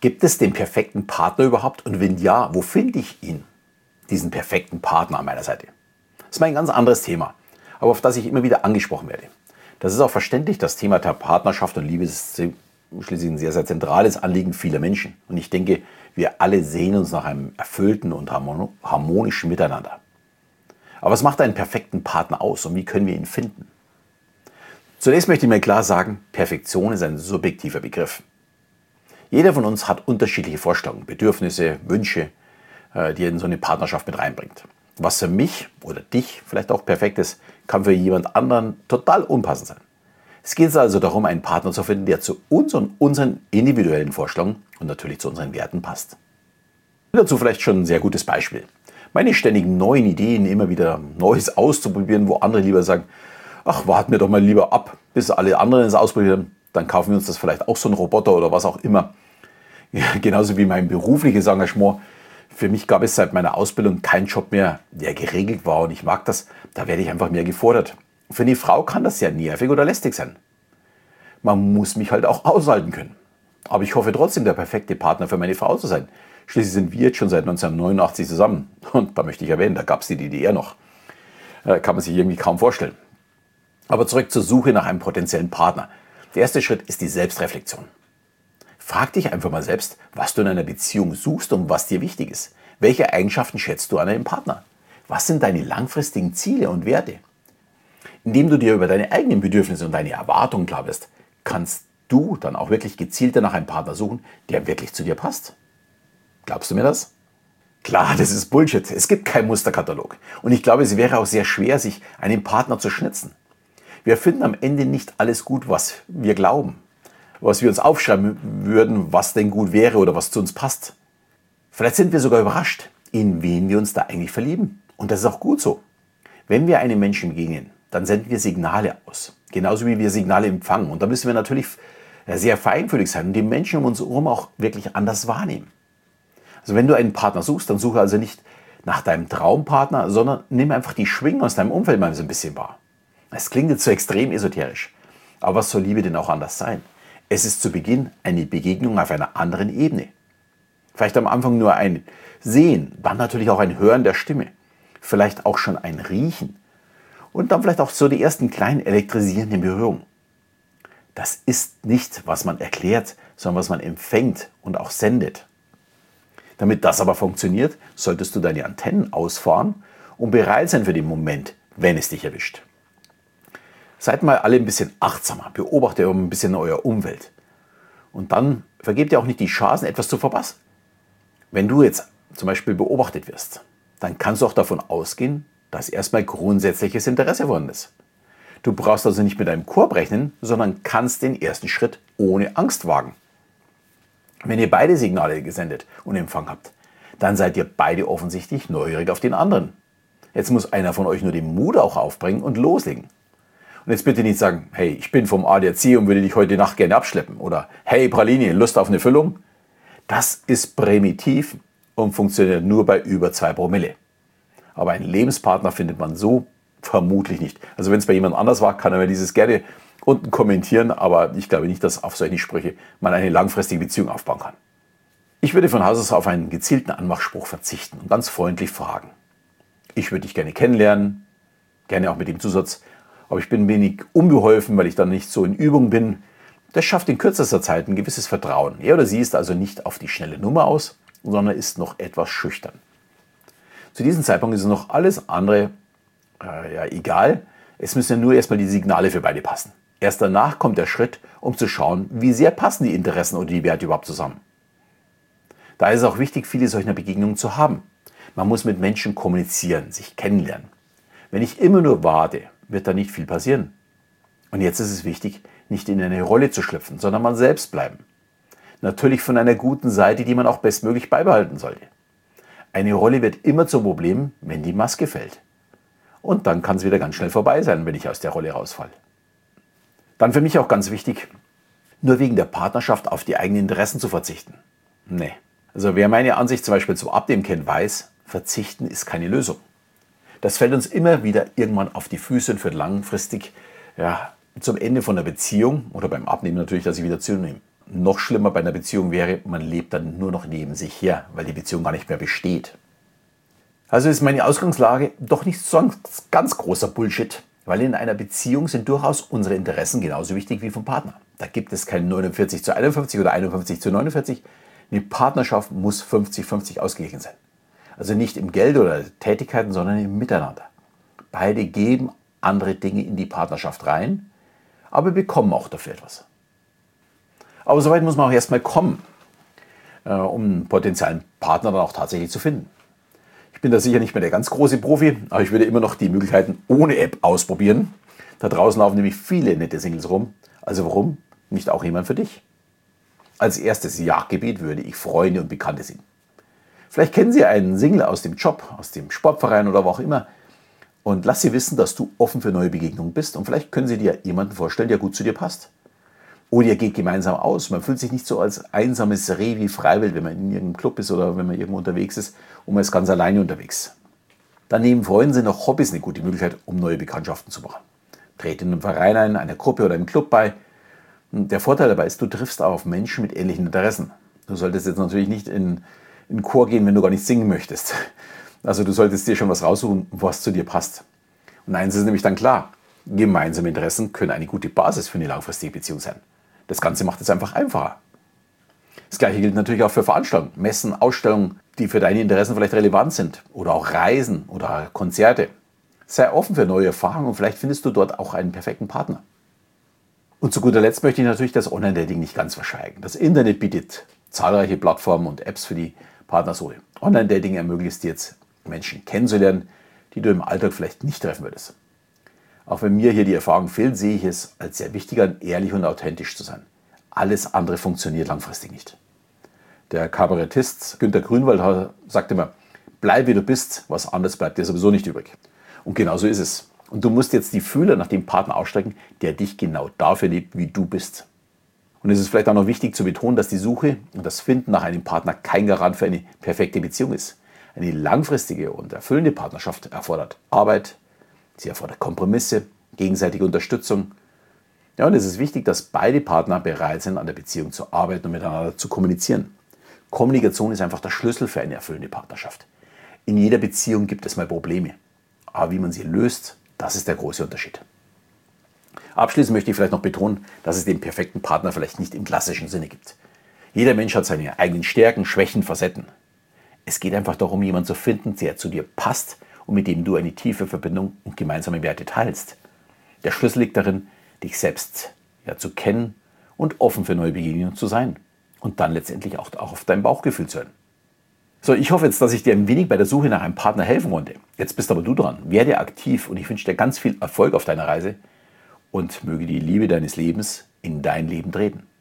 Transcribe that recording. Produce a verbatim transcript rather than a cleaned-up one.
Gibt es den perfekten Partner überhaupt? Und wenn ja, wo finde ich ihn? Diesen perfekten Partner an meiner Seite. Das ist mal ein ganz anderes Thema, aber auf das ich immer wieder angesprochen werde. Das ist auch verständlich, das Thema der Partnerschaft und Liebe ist schließlich ein sehr, sehr zentrales Anliegen vieler Menschen. Und ich denke, wir alle sehen uns nach einem erfüllten und harmonischen Miteinander. Aber was macht einen perfekten Partner aus und wie können wir ihn finden? Zunächst möchte ich mir klar sagen, Perfektion ist ein subjektiver Begriff. Jeder von uns hat unterschiedliche Vorstellungen, Bedürfnisse, Wünsche, die er in so eine Partnerschaft mit reinbringt. Was für mich oder dich vielleicht auch perfekt ist, kann für jemand anderen total unpassend sein. Es geht also darum, einen Partner zu finden, der zu uns und unseren individuellen Vorstellungen und natürlich zu unseren Werten passt. Dazu vielleicht schon ein sehr gutes Beispiel. Meine ständigen neuen Ideen, immer wieder Neues auszuprobieren, wo andere lieber sagen, ach, warten wir doch mal lieber ab, bis alle anderen es ausprobieren, dann kaufen wir uns das vielleicht auch so einen Roboter oder was auch immer. Ja, genauso wie mein berufliches Engagement. Für mich gab es seit meiner Ausbildung keinen Job mehr, der geregelt war und ich mag das. Da werde ich einfach mehr gefordert. Für eine Frau kann das ja nervig oder lästig sein. Man muss mich halt auch aushalten können. Aber ich hoffe trotzdem, der perfekte Partner für meine Frau zu sein. Schließlich sind wir jetzt schon seit neunzehnhundertneunundachtzig zusammen. Und da möchte ich erwähnen, da gab es die D D R noch. Äh, kann man sich irgendwie kaum vorstellen. Aber zurück zur Suche nach einem potenziellen Partner. Der erste Schritt ist die Selbstreflexion. Frag dich einfach mal selbst, was du in einer Beziehung suchst und was dir wichtig ist. Welche Eigenschaften schätzt du an einem Partner? Was sind deine langfristigen Ziele und Werte? Indem du dir über deine eigenen Bedürfnisse und deine Erwartungen klar bist, kannst du dann auch wirklich gezielter nach einem Partner suchen, der wirklich zu dir passt. Glaubst du mir das? Klar, das ist Bullshit. Es gibt keinen Musterkatalog. Und ich glaube, es wäre auch sehr schwer, sich einen Partner zu schnitzen. Wir finden am Ende nicht alles gut, was wir glauben. Was wir uns aufschreiben würden, was denn gut wäre oder was zu uns passt. Vielleicht sind wir sogar überrascht, in wen wir uns da eigentlich verlieben. Und das ist auch gut so. Wenn wir einem Menschen begegnen, dann senden wir Signale aus. Genauso wie wir Signale empfangen. Und da müssen wir natürlich sehr feinfühlig sein und die Menschen um uns herum auch wirklich anders wahrnehmen. Also wenn du einen Partner suchst, dann suche also nicht nach deinem Traumpartner, sondern nimm einfach die Schwingung aus deinem Umfeld mal so ein bisschen wahr. Es klingt jetzt so extrem esoterisch. Aber was soll Liebe denn auch anders sein? Es ist zu Beginn eine Begegnung auf einer anderen Ebene. Vielleicht am Anfang nur ein Sehen, dann natürlich auch ein Hören der Stimme. Vielleicht auch schon ein Riechen. Und dann vielleicht auch so die ersten kleinen elektrisierenden Berührungen. Das ist nicht, was man erklärt, sondern was man empfängt und auch sendet. Damit das aber funktioniert, solltest du deine Antennen ausfahren und bereit sein für den Moment, wenn es dich erwischt. Seid mal alle ein bisschen achtsamer, beobachtet ein bisschen euer Umwelt. Und dann vergebt ihr auch nicht die Chancen, etwas zu verpassen. Wenn du jetzt zum Beispiel beobachtet wirst, dann kannst du auch davon ausgehen, dass erstmal grundsätzliches Interesse vorhanden ist. Du brauchst also nicht mit einem Korb rechnen, sondern kannst den ersten Schritt ohne Angst wagen. Wenn ihr beide Signale gesendet und empfangen habt, dann seid ihr beide offensichtlich neugierig auf den anderen. Jetzt muss einer von euch nur den Mut auch aufbringen und loslegen. Und jetzt bitte nicht sagen, hey, ich bin vom A D A C und würde dich heute Nacht gerne abschleppen. Oder hey, Praline, Lust auf eine Füllung? Das ist primitiv und funktioniert nur bei über zwei Promille. Aber einen Lebenspartner findet man so vermutlich nicht. Also wenn es bei jemand anders war, kann er mir dieses gerne unten kommentieren. Aber ich glaube nicht, dass auf solche Sprüche man eine langfristige Beziehung aufbauen kann. Ich würde von Haus aus auf einen gezielten Anmachspruch verzichten und ganz freundlich fragen. Ich würde dich gerne kennenlernen, gerne auch mit dem Zusatz, aber ich bin ein wenig unbeholfen, weil ich dann nicht so in Übung bin. Das schafft in kürzester Zeit ein gewisses Vertrauen. Er oder sie ist also nicht auf die schnelle Nummer aus, sondern ist noch etwas schüchtern. Zu diesem Zeitpunkt ist noch alles andere äh, ja, egal. Es müssen ja nur erstmal die Signale für beide passen. Erst danach kommt der Schritt, um zu schauen, wie sehr passen die Interessen oder die Werte überhaupt zusammen. Da ist es auch wichtig, viele solcher Begegnungen zu haben. Man muss mit Menschen kommunizieren, sich kennenlernen. Wenn ich immer nur warte, wird da nicht viel passieren. Und jetzt ist es wichtig, nicht in eine Rolle zu schlüpfen, sondern man selbst bleiben. Natürlich von einer guten Seite, die man auch bestmöglich beibehalten sollte. Eine Rolle wird immer zum Problem, wenn die Maske fällt. Und dann kann es wieder ganz schnell vorbei sein, wenn ich aus der Rolle rausfalle. Dann für mich auch ganz wichtig, nur wegen der Partnerschaft auf die eigenen Interessen zu verzichten. Nee. Also wer meine Ansicht zum Beispiel zum Abnehmen kennt, weiß, verzichten ist keine Lösung. Das fällt uns immer wieder irgendwann auf die Füße und führt langfristig ja, zum Ende von der Beziehung oder beim Abnehmen natürlich, dass ich wieder zunehme. noch schlimmer bei einer Beziehung wäre, man lebt dann nur noch neben sich her, weil die Beziehung gar nicht mehr besteht. Also ist meine Ausgangslage doch nicht so ein ganz großer Bullshit, weil in einer Beziehung sind durchaus unsere Interessen genauso wichtig wie vom Partner. Da gibt es kein neunundvierzig zu einundfünfzig oder einundfünfzig zu neunundvierzig. Eine Partnerschaft muss fünfzig fünfzig ausgeglichen sein. Also nicht im Geld oder Tätigkeiten, sondern im Miteinander. Beide geben andere Dinge in die Partnerschaft rein, aber bekommen auch dafür etwas. Aber soweit muss man auch erstmal kommen, um einen potenziellen Partner dann auch tatsächlich zu finden. Ich bin da sicher nicht mehr der ganz große Profi, aber ich würde immer noch die Möglichkeiten ohne App ausprobieren. Da draußen laufen nämlich viele nette Singles rum. Also warum nicht auch jemand für dich? Als erstes Jagdgebiet würde ich Freunde und Bekannte sehen. Vielleicht kennen Sie einen Single aus dem Job, aus dem Sportverein oder wo auch immer. Und lass sie wissen, dass du offen für neue Begegnungen bist. Und vielleicht können sie dir jemanden vorstellen, der gut zu dir passt. Oder ihr geht gemeinsam aus. Man fühlt sich nicht so als einsames Reh wie Freiwild, wenn man in irgendeinem Club ist oder wenn man irgendwo unterwegs ist und man ist ganz alleine unterwegs. Daneben Freunde sind auch Hobbys eine gute Möglichkeit, um neue Bekanntschaften zu machen. Trete in einem Verein ein, einer Gruppe oder einem Club bei. Und der Vorteil dabei ist, du triffst auf Menschen mit ähnlichen Interessen. Du solltest jetzt natürlich nicht in, in den Chor gehen, wenn du gar nicht singen möchtest. Also du solltest dir schon was raussuchen, was zu dir passt. Und eins ist nämlich dann klar, gemeinsame Interessen können eine gute Basis für eine langfristige Beziehung sein. Das Ganze macht es einfach einfacher. Das Gleiche gilt natürlich auch für Veranstaltungen, Messen, Ausstellungen, die für deine Interessen vielleicht relevant sind. Oder auch Reisen oder Konzerte. Sei offen für neue Erfahrungen und vielleicht findest du dort auch einen perfekten Partner. Und zu guter Letzt möchte ich natürlich das Online-Dating nicht ganz verschweigen. Das Internet bietet zahlreiche Plattformen und Apps für die Partnersuche. Online-Dating ermöglicht dir jetzt Menschen kennenzulernen, die du im Alltag vielleicht nicht treffen würdest. Auch wenn mir hier die Erfahrung fehlt, sehe ich es als sehr wichtiger, ehrlich und authentisch zu sein. Alles andere funktioniert langfristig nicht. Der Kabarettist Günter Grünwald sagt immer, bleib wie du bist, was anderes bleibt dir sowieso nicht übrig. Und genau so ist es. Und du musst jetzt die Fühler nach dem Partner ausstrecken, der dich genau dafür liebt, wie du bist. Und es ist vielleicht auch noch wichtig zu betonen, dass die Suche und das Finden nach einem Partner kein Garant für eine perfekte Beziehung ist. Eine langfristige und erfüllende Partnerschaft erfordert Arbeit, sie erfordert Kompromisse, gegenseitige Unterstützung. Ja, und es ist wichtig, dass beide Partner bereit sind, an der Beziehung zu arbeiten und miteinander zu kommunizieren. Kommunikation ist einfach der Schlüssel für eine erfüllende Partnerschaft. In jeder Beziehung gibt es mal Probleme. Aber wie man sie löst, das ist der große Unterschied. Abschließend möchte ich vielleicht noch betonen, dass es den perfekten Partner vielleicht nicht im klassischen Sinne gibt. Jeder Mensch hat seine eigenen Stärken, Schwächen, Facetten. Es geht einfach darum, jemanden zu finden, der zu dir passt und mit dem du eine tiefe Verbindung und gemeinsame Werte teilst. Der Schlüssel liegt darin, dich selbst ja, zu kennen und offen für neue Begegnungen zu sein. Und dann letztendlich auch, auch auf dein Bauchgefühl zu hören. So, ich hoffe jetzt, dass ich dir ein wenig bei der Suche nach einem Partner helfen konnte. Jetzt bist aber du dran. Werde aktiv und ich wünsche dir ganz viel Erfolg auf deiner Reise und möge die Liebe deines Lebens in dein Leben treten.